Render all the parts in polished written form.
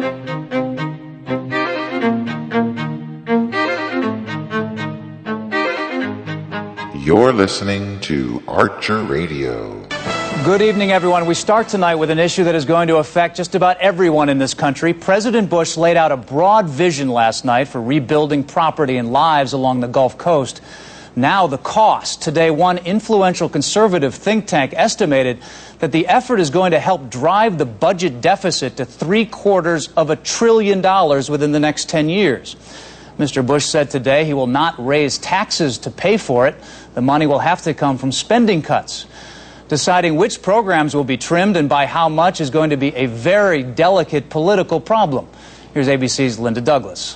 You're listening to Archer Radio. Good evening, everyone. We start tonight with an issue that is going to affect just about everyone in this country. President Bush laid out a broad vision last night for rebuilding property and lives along the Gulf Coast. Now the cost. Today, one influential conservative think tank estimated that the effort is going to help drive the budget deficit to $750 billion within the next 10 years. Mr. Bush said today he will not raise taxes to pay for it. The money will have to come from spending cuts. Deciding which programs will be trimmed and by how much is going to be a very delicate political problem. Here's ABC's Linda Douglas.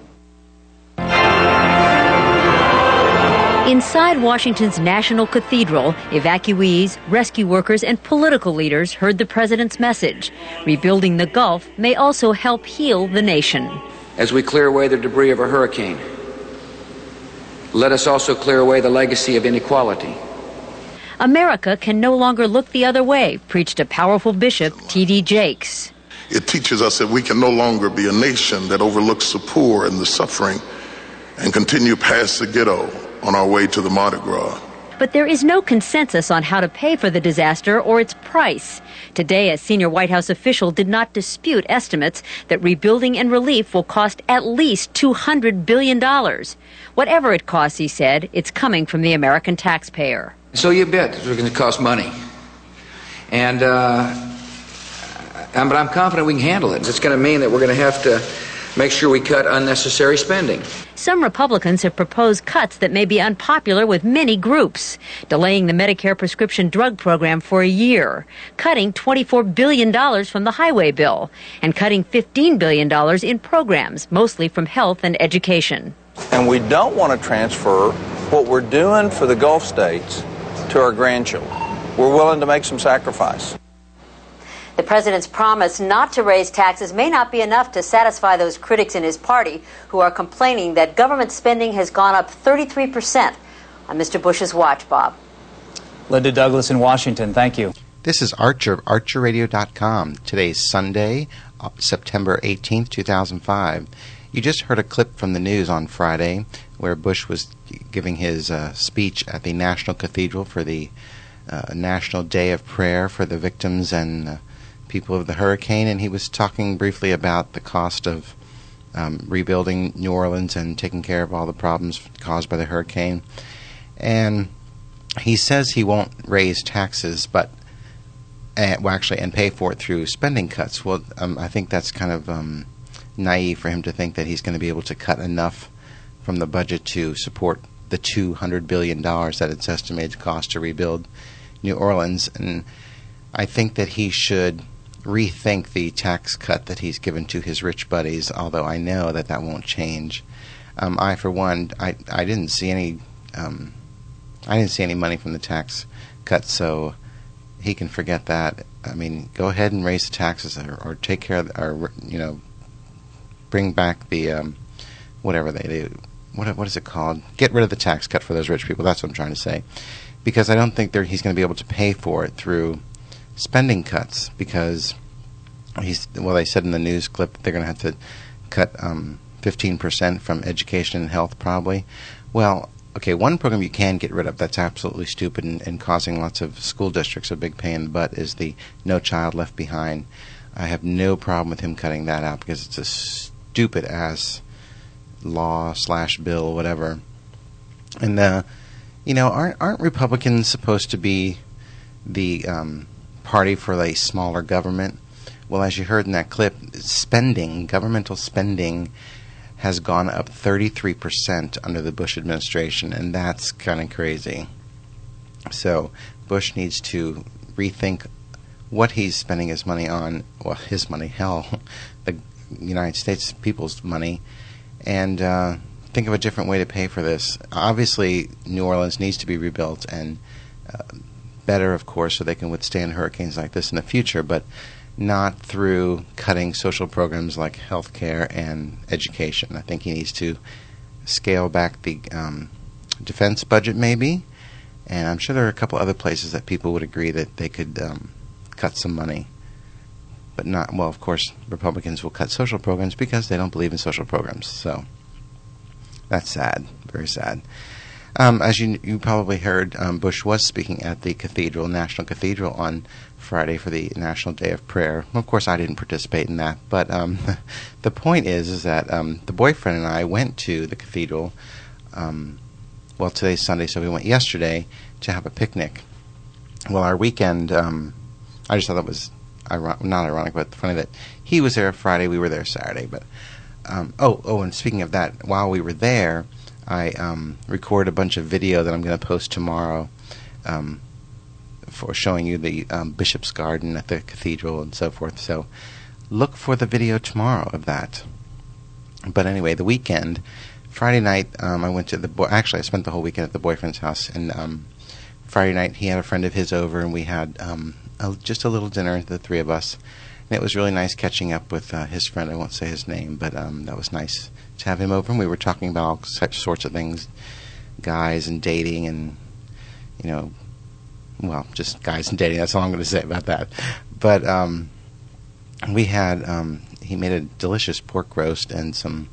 Inside Washington's National Cathedral, evacuees, rescue workers, and political leaders heard the president's message. Rebuilding the Gulf may also help heal the nation. As we clear away the debris of a hurricane, let us also clear away the legacy of inequality. America can no longer look the other way, preached a powerful bishop, T.D. Jakes. It teaches us that we can no longer be a nation that overlooks the poor and the suffering and continue past the ghetto on our way to the Mardi Gras. But there is no consensus on how to pay for the disaster or its price. Today, a senior White House official did not dispute estimates that rebuilding and relief will cost at least $200 billion. Whatever it costs, he said, it's coming from the American taxpayer. So you bet it's going to cost money. But I'm confident we can handle it. It's going to mean that we're going to have to make sure we cut unnecessary spending. Some Republicans have proposed cuts that may be unpopular with many groups, delaying the Medicare prescription drug program for a year, cutting $24 billion from the highway bill, and cutting $15 billion in programs, mostly from health and education. And we don't want to transfer what we're doing for the Gulf states to our grandchildren. We're willing to make some sacrifice. The president's promise not to raise taxes may not be enough to satisfy those critics in his party who are complaining that government spending has gone up 33% on Mr. Bush's watch, Bob. Linda Douglas in Washington, thank you. This is Archer of ArcherRadio.com. Today's Sunday, September 18th, 2005. You just heard a clip from the news on Friday where Bush was giving his speech at the National Cathedral for the National Day of Prayer for the victims and people of the hurricane, and he was talking briefly about the cost of rebuilding New Orleans and taking care of all the problems caused by the hurricane. And he says he won't raise taxes, but and pay for it through spending cuts. Well, I think that's kind of naive for him to think that he's going to be able to cut enough from the budget to support the $200 billion that it's estimated to cost to rebuild New Orleans. And I think that he should rethink the tax cut that he's given to his rich buddies, although I know that that won't change. I, for one, I didn't see any money from the tax cut, so he can forget that. I mean, go ahead and raise the taxes, or take care of, or bring back the whatever they do. What is it called? Get rid of the tax cut for those rich people. That's what I'm trying to say, because I don't think he's going to be able to pay for it through spending cuts, because they said in the news clip that they're going to have to cut 15% from education and health probably. Well, okay, one program you can get rid of that's absolutely stupid and causing lots of school districts a big pain in the butt is the No Child Left Behind. I have no problem with him cutting that out because it's a stupid ass law / bill, whatever. And aren't Republicans supposed to be the party for a smaller government? Well, as you heard in that clip, governmental spending has gone up 33% under the Bush administration, and that's kind of crazy. So Bush needs to rethink what he's spending his money on. Well, his money, hell, the United States people's money, and think of a different way to pay for this. Obviously, New Orleans needs to be rebuilt, and better, of course, so they can withstand hurricanes like this in the future, but not through cutting social programs like health care and education. I think he needs to scale back the defense budget maybe, and I'm sure there are a couple other places that people would agree that they could cut some money. but not, well, of course, Republicans will cut social programs because they don't believe in social programs. So that's sad, very sad. As you probably heard, Bush was speaking at the National Cathedral on Friday for the National Day of Prayer. Of course, I didn't participate in that, but the point is that the boyfriend and I went to the cathedral. Well, today's Sunday, so we went yesterday to have a picnic. Well, our weekend, I just thought that was not ironic, but funny that he was there Friday, we were there Saturday. But and speaking of that, while we were there, I recorded a bunch of video that I'm going to post tomorrow for showing you the Bishop's Garden at the cathedral and so forth. So look for the video tomorrow of that. But anyway, the weekend, Friday night, I went to I spent the whole weekend at the boyfriend's house, and Friday night he had a friend of his over, and we had just a little dinner, the three of us. And it was really nice catching up with his friend. I won't say his name, but that was nice to have him over. And we were talking about all such sorts of things, guys and dating, and just guys and dating. That's all I'm going to say about that. But we had he made a delicious pork roast and some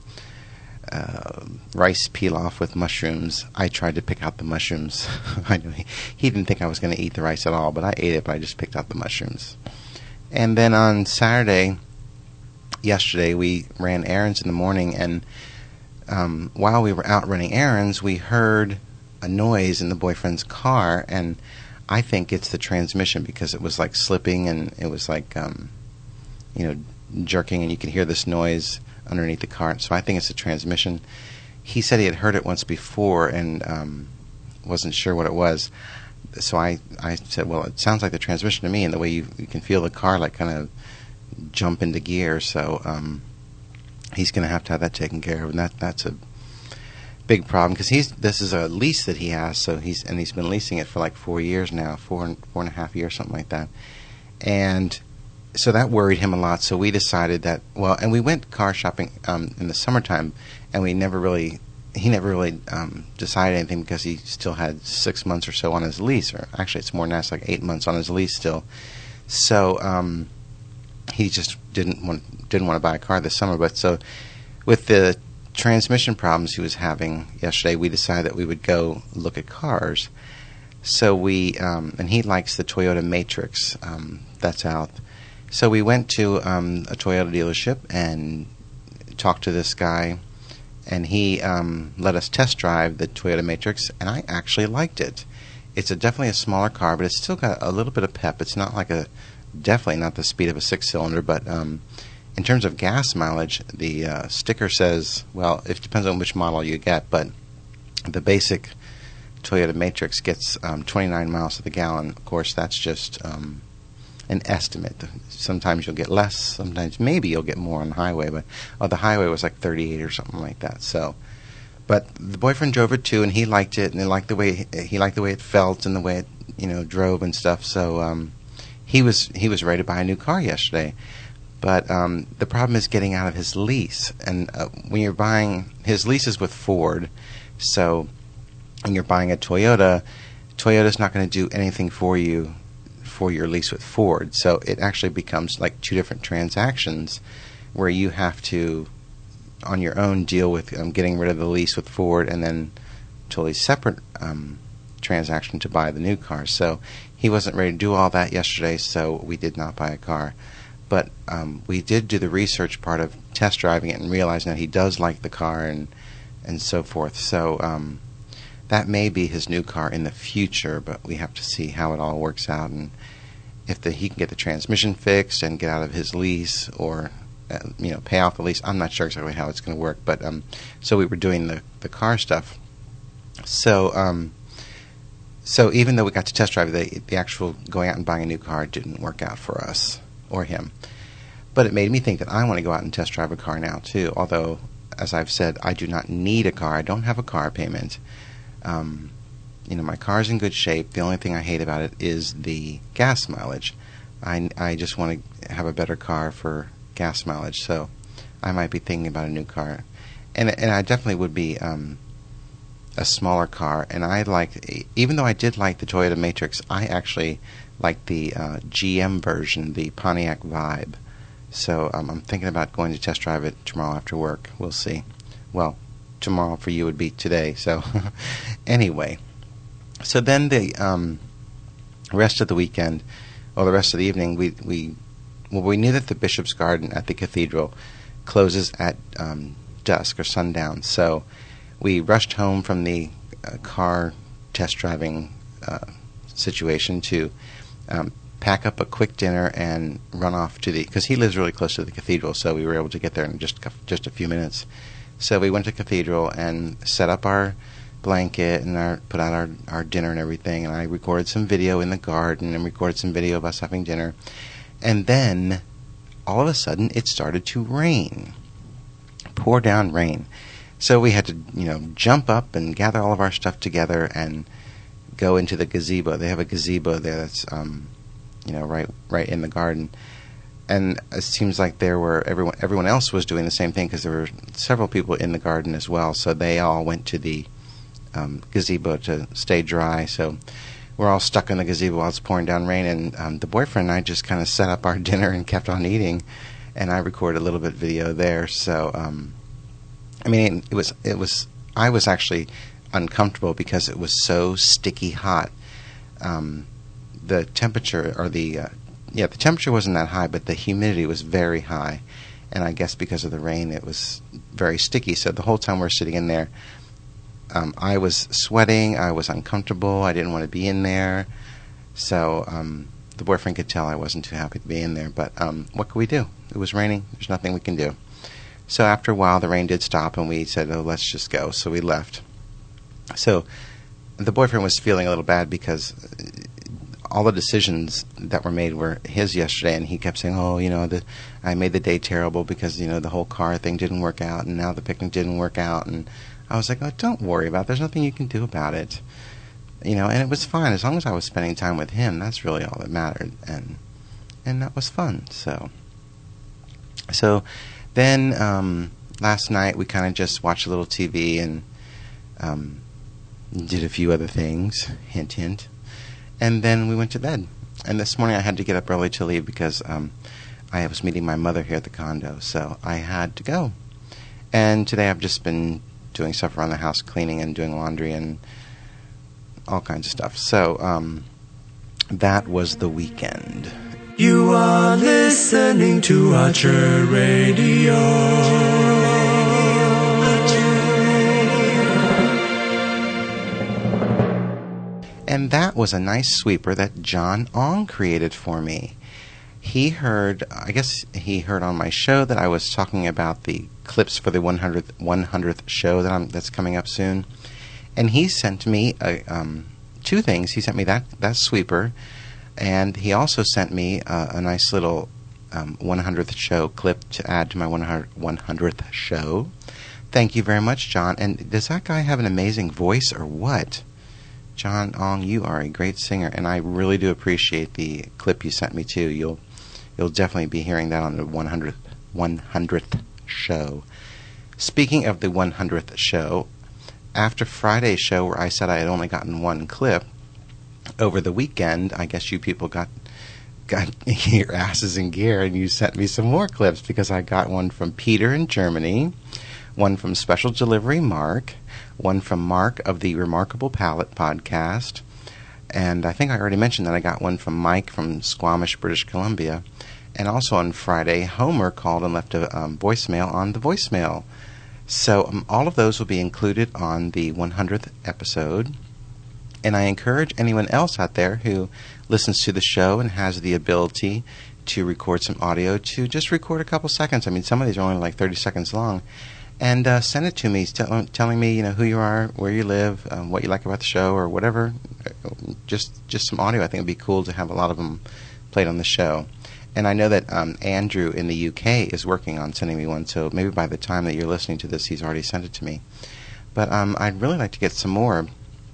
rice pilaf with mushrooms. I tried to pick out the mushrooms. I know he didn't think I was going to eat the rice at all, but I ate it. But I just picked out the mushrooms. And then on yesterday, we ran errands in the morning, and while we were out running errands, we heard a noise in the boyfriend's car, and I think it's the transmission because it was like slipping, and it was like jerking, and you could hear this noise underneath the car. So I think it's the transmission. He said he had heard it once before and wasn't sure what it was. So I said, well, it sounds like the transmission to me, and the way you can feel the car like kind of jump into gear. So he's going to have that taken care of, and that's a big problem because this is a lease that he has. So he's been leasing it for like 4 years now, four and a half years, something like that, and so that worried him a lot. So we decided that, and we went car shopping in the summertime, and he never really decided anything because he still had 6 months or so on his lease, or actually it's more than that, it's like 8 months on his lease still. So he just didn't want to buy a car this summer. But so with the transmission problems he was having yesterday, we decided that we would go look at cars. So we and he likes the Toyota Matrix that's out. So we went to a Toyota dealership and talked to this guy, and he let us test drive the Toyota Matrix, and I actually liked it. It's definitely a smaller car, but it's still got a little bit of pep. It's not like definitely not the speed of a 6-cylinder, but in terms of gas mileage, the sticker says, well, it depends on which model you get, but the basic Toyota Matrix gets 29 miles to the gallon. Of course, that's just an estimate. Sometimes you'll get less, sometimes maybe you'll get more on the highway, but the highway was like 38 or something like that. So, but the boyfriend drove it too, and he liked it, and he liked the way it felt and the way it drove and stuff. So he was ready to buy a new car yesterday. But the problem is getting out of his lease, and when you're buying, his lease is with Ford, so when you're buying a Toyota's not going to do anything for you for your lease with Ford. So it actually becomes like two different transactions where you have to, on your own, deal with getting rid of the lease with Ford, and then totally separate transaction to buy the new car. So he wasn't ready to do all that yesterday, so we did not buy a car. But we did do the research part of test driving it and realizing that he does like the car and so forth. So that may be his new car in the future, but we have to see how it all works out, and if he can get the transmission fixed and get out of his lease, or pay off the lease. I'm not sure exactly how it's going to work, but so we were doing the car stuff. So so even though we got to test drive, the actual going out and buying a new car didn't work out for us or him. But it made me think that I want to go out and test drive a car now too. Although, as I've said, I do not need a car. I don't have a car payment. My car's in good shape. The only thing I hate about it is the gas mileage. I just want to have a better car for gas mileage. So I might be thinking about a new car, and I definitely would be a smaller car. And even though I did like the Toyota Matrix, I actually like the GM version, the Pontiac Vibe. So I'm thinking about going to test drive it tomorrow after work. We'll see. Well, tomorrow for you would be today. So anyway, so then the rest of the weekend, or the rest of the evening, we knew that the Bishop's Garden at the cathedral closes at dusk or sundown. So we rushed home from the car test driving situation to pack up a quick dinner and run off to because he lives really close to the cathedral, so we were able to get there in just a few minutes. So we went to the cathedral and set up our blanket and put out our dinner and everything, and I recorded some video in the garden and recorded some video of us having dinner. And then all of a sudden it started to rain, pour down rain. So we had to, jump up and gather all of our stuff together and go into the gazebo. They have a gazebo there that's right in the garden. And it seems like everyone else was doing the same thing, because there were several people in the garden as well. So they all went to the gazebo to stay dry. So we're all stuck in the gazebo while it's pouring down rain. And the boyfriend and I just kind of set up our dinner and kept on eating. And I recorded a little bit of video there. So I was actually uncomfortable because it was so sticky hot. The temperature, the temperature wasn't that high, but the humidity was very high. And I guess because of the rain, it was very sticky. So the whole time we're sitting in there, I was sweating, I was uncomfortable, I didn't want to be in there. So the boyfriend could tell I wasn't too happy to be in there. But what could we do? It was raining. There's nothing we can do. So after a while, the rain did stop, and we said, let's just go. So we left. So the boyfriend was feeling a little bad because all the decisions that were made were his yesterday, and he kept saying, I made the day terrible because, the whole car thing didn't work out, and now the picnic didn't work out. And I was like, don't worry about it. There's nothing you can do about it. And it was fine. As long as I was spending time with him, that's really all that mattered. And that was fun. So then last night we kind of just watched a little TV and did a few other things, hint, hint. And then we went to bed. And this morning I had to get up early to leave because I was meeting my mother here at the condo. So I had to go. And today I've just been doing stuff around the house, cleaning and doing laundry and all kinds of stuff. So that was the weekend. You are listening to Archer Radio. And that was a nice sweeper that John Ong created for me. He heard on my show that I was talking about the clips for the 100th show that's coming up soon. And he sent me two things. He sent me that sweeper, and he also sent me a nice little 100th show clip to add to my 100th show. Thank you very much, John. And does that guy have an amazing voice or what? John Ong, you are a great singer, and I really do appreciate the clip you sent me too. You'll definitely be hearing that on the 100th show. Speaking of the 100th show, after Friday's show where I said I had only gotten one clip, over the weekend, I guess you people got your asses in gear and you sent me some more clips, because I got one from Peter in Germany, one from Special Delivery Mark, one from Mark of the Remarkable Palette podcast, and I think I already mentioned that I got one from Mike from Squamish, British Columbia. And also on Friday, Homer called and left a voicemail on the voicemail. So all of those will be included on the 100th episode. And I encourage anyone else out there who listens to the show and has the ability to record some audio to just record a couple seconds. I mean, some of these are only like 30 seconds long. And send it to me, telling me, who you are, where you live, what you like about the show, or whatever. Just some audio. I think it'd be cool to have a lot of them played on the show. And I know that Andrew in the UK is working on sending me one, so maybe by the time that you're listening to this, he's already sent it to me. But I'd really like to get some more.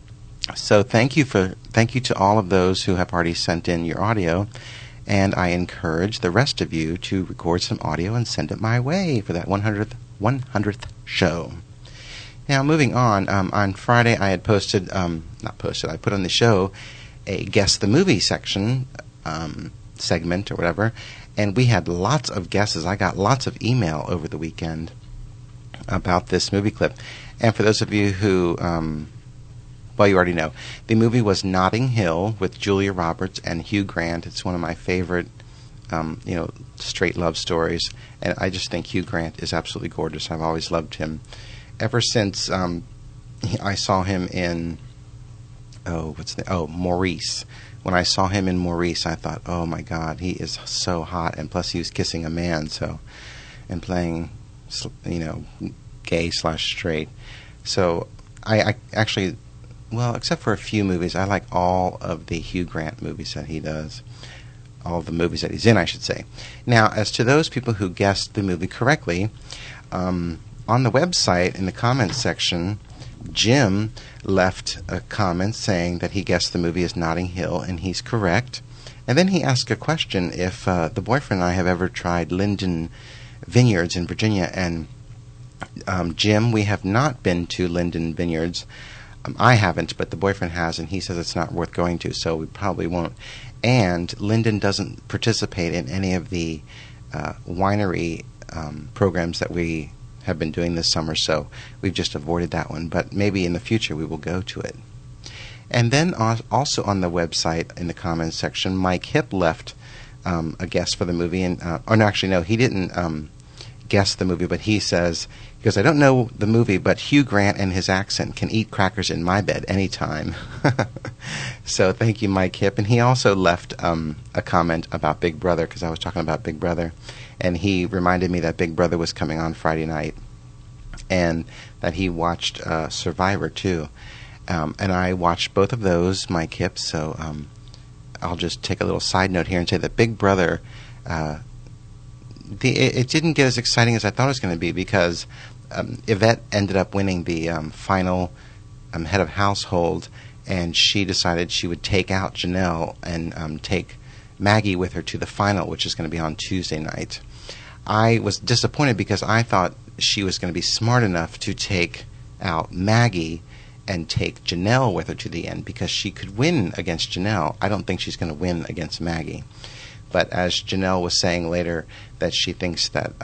So thank you to all of those who have already sent in your audio, and I encourage the rest of you to record some audio and send it my way for that 100th show. Now, moving on Friday I had I put on the show a Guess the Movie section, segment or whatever, And we had lots of guesses. I got lots of email over the weekend about this movie clip. And for those of you who, well, you already know, the movie was Notting Hill with Julia Roberts and Hugh Grant. It's one of my favorite, straight love stories. And I just think Hugh Grant is absolutely gorgeous. I've always loved him. Ever since I saw him in, Maurice. When I saw him in Maurice, I thought, oh my God, he is so hot. And plus he was kissing a man, and playing, gay/straight. So I actually, well, except for a few movies, I like all of the Hugh Grant movies that he does. All of the movies that he's in, I should say. Now, as to those people who guessed the movie correctly, on the website, in the comments section, Jim left a comment saying that he guessed the movie is Notting Hill, and he's correct. And then he asked a question if the boyfriend and I have ever tried Linden Vineyards in Virginia. And Jim, we have not been to Linden Vineyards. I haven't, but the boyfriend has, and he says it's not worth going to, so we probably won't. And Linden doesn't participate in any of the winery programs that we have been doing this summer, so we've just avoided that one. But maybe in the future we will go to it. And then also on the website, in the comments section, Mike Hipp left a guess for the movie. And he didn't guess the movie, but he says, because I don't know the movie, but Hugh Grant and his accent can eat crackers in my bed anytime. So thank you, Mike Hipp. And he also left a comment about Big Brother, because I was talking about Big Brother. And he reminded me that Big Brother was coming on Friday night, and that he watched Survivor too. And I watched both of those, Mike Hipp. So I'll just take a little side note here and say that Big Brother, it didn't get as exciting as I thought it was going to be, because Yvette ended up winning the final head of household, and she decided she would take out Janelle and take Maggie with her to the final, which is going to be on Tuesday night. I was disappointed because I thought she was going to be smart enough to take out Maggie and take Janelle with her to the end, because she could win against Janelle. I don't think she's going to win against Maggie. But as Janelle was saying later, that she thinks that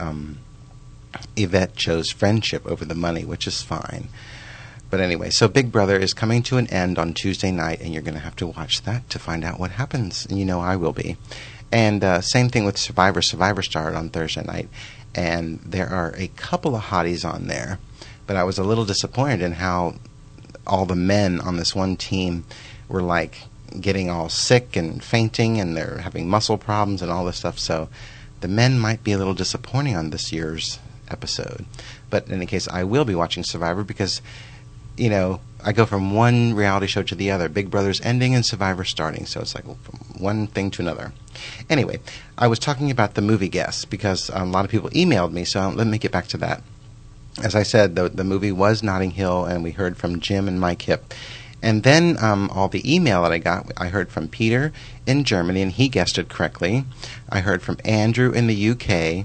Yvette chose friendship over the money, which is fine. But anyway, so Big Brother is coming to an end on Tuesday night, and you're going to have to watch that to find out what happens. And you know I will be. And same thing with Survivor. Survivor started on Thursday night, and there are a couple of hotties on there. But I was a little disappointed in how all the men on this one team were like getting all sick and fainting, and they're having muscle problems and all this stuff. So the men might be a little disappointing on this year's episode. But in any case, I will be watching Survivor because, I go from one reality show to the other. Big Brother's ending and Survivor starting. So it's like from one thing to another. Anyway, I was talking about the movie guests because a lot of people emailed me. So let me get back to that. As I said, the movie was Notting Hill, and we heard from Jim and Mike Hipp. And then all the email that I got, I heard from Peter in Germany, and he guessed it correctly. I heard from Andrew in the UK,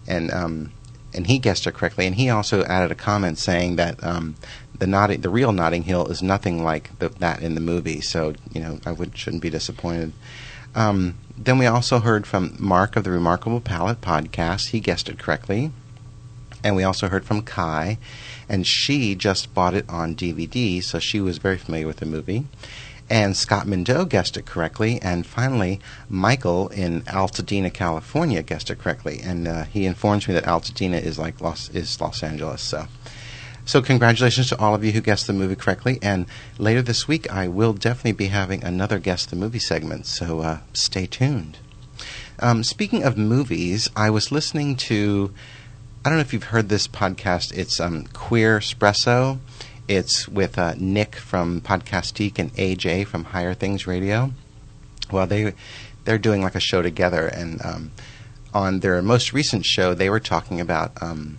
and he guessed it correctly. And he also added a comment saying that the real Notting Hill is nothing like that in the movie. So I shouldn't be disappointed. Then we also heard from Mark of the Remarkable Palette podcast. He guessed it correctly. And we also heard from Kai, and she just bought it on DVD, so she was very familiar with the movie. And Scott Mindeau guessed it correctly. And finally, Michael in Altadena, California guessed it correctly. And he informs me that Altadena is like Los Angeles. So congratulations to all of you who guessed the movie correctly. And later this week, I will definitely be having another Guess the Movie segment, so stay tuned. Speaking of movies, I was listening to... I don't know if you've heard this podcast. It's Queer Espresso. It's with Nick from Podcastique and AJ from Higher Things Radio. Well, they're doing like a show together, and on their most recent show, they were talking about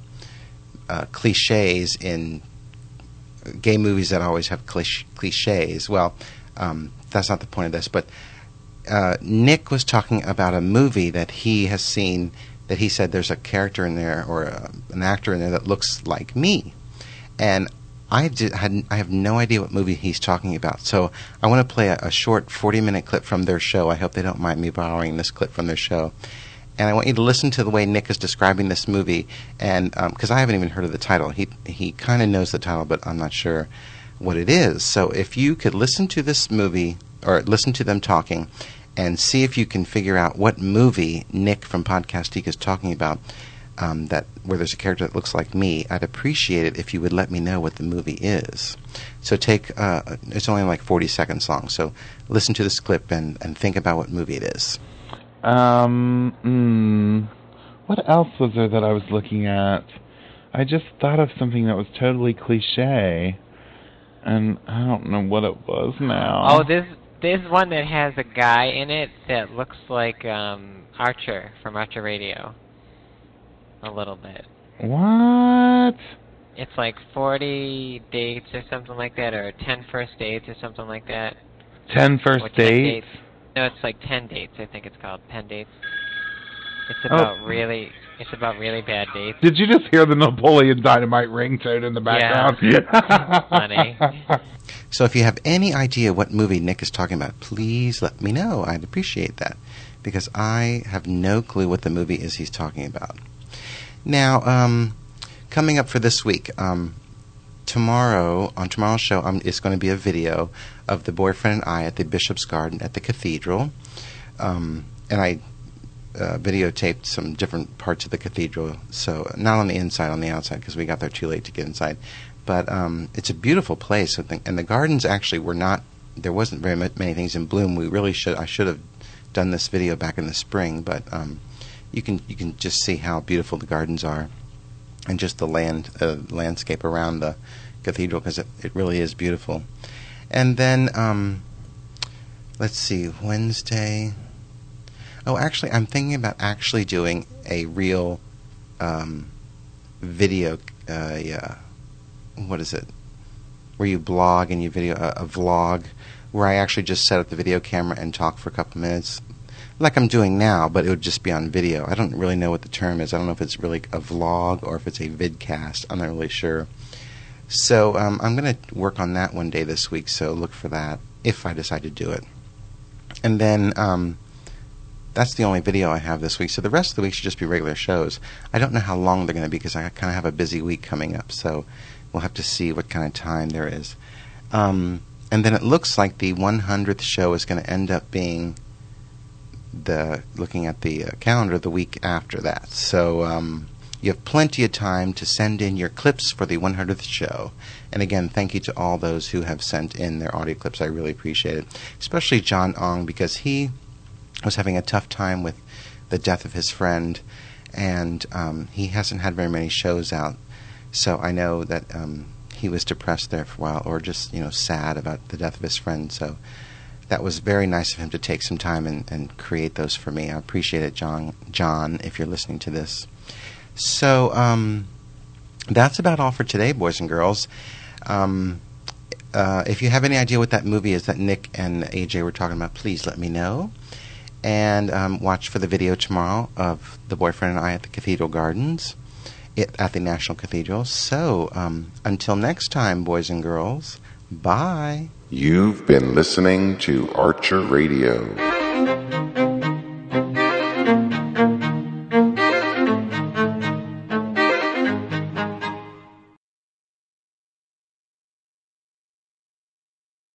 cliches in gay movies that always have cliches. Well, that's not the point of this, but Nick was talking about a movie that he has seen, that he said there's a character in there or an actor in there that looks like me. And I have no idea what movie he's talking about. So I want to play a short 40-minute clip from their show. I hope they don't mind me borrowing this clip from their show. And I want you to listen to the way Nick is describing this movie, and because I haven't even heard of the title. He kind of knows the title, but I'm not sure what it is. So if you could listen to this movie, or listen to them talking, and see if you can figure out what movie Nick from Podcastica is talking about, that where there's a character that looks like me, I'd appreciate it if you would let me know what the movie is. So it's only like 40 seconds long, so listen to this clip and think about what movie it is. What else was there that I was looking at? I just thought of something that was totally cliche, and I don't know what it was now. Oh, there's one that has a guy in it that looks like Archer from Archer Radio. A little bit. What? It's like 40 dates or something like that, or 10 first dates or something like that. 10 first dates? No, it's like 10 dates. I think it's called 10 dates. It's about really bad dates. Did you just hear the Napoleon Dynamite ringtone in the background? Yeah. Funny. So if you have any idea what movie Nick is talking about, please let me know. I'd appreciate that, because I have no clue what the movie is he's talking about. Now, coming up for this week, tomorrow's show is going to be a video of the boyfriend and I at the Bishop's Garden at the cathedral. And I videotaped some different parts of the cathedral, so not on the inside, on the outside, because we got there too late to get inside. But it's a beautiful place, and the gardens actually were not, there wasn't very many things in bloom. I should have done this video back in the spring, but you can just see how beautiful the gardens are, and just the landscape around the cathedral, because it really is beautiful. And then, let's see, Wednesday. Oh, actually, I'm thinking about actually doing a real video, what is it, where you blog and you video, a vlog, where I actually just set up the video camera and talk for a couple minutes, like I'm doing now, but it would just be on video. I don't really know what the term is. I don't know if it's really a vlog or if it's a vidcast. I'm not really sure. So I'm going to work on that one day this week, so look for that if I decide to do it. And then that's the only video I have this week, so the rest of the week should just be regular shows. I don't know how long they're going to be, because I kind of have a busy week coming up, so we'll have to see what kind of time there is. And then it looks like the 100th show is going to end up being looking at the calendar, the week after that. So you have plenty of time to send in your clips for the 100th show. And again, thank you to all those who have sent in their audio clips. I really appreciate it. Especially John Ong, because he was having a tough time with the death of his friend, and he hasn't had very many shows out. So I know that he was depressed there for a while, or just sad about the death of his friend. So that was very nice of him to take some time and create those for me. I appreciate it, John, if you're listening to this. So that's about all for today, boys and girls. If you have any idea what that movie is that Nick and AJ were talking about, please let me know. And watch for the video tomorrow of the boyfriend and I at the Cathedral Gardens at the National Cathedral. So until next time, boys and girls, bye. You've been listening to Archer Radio.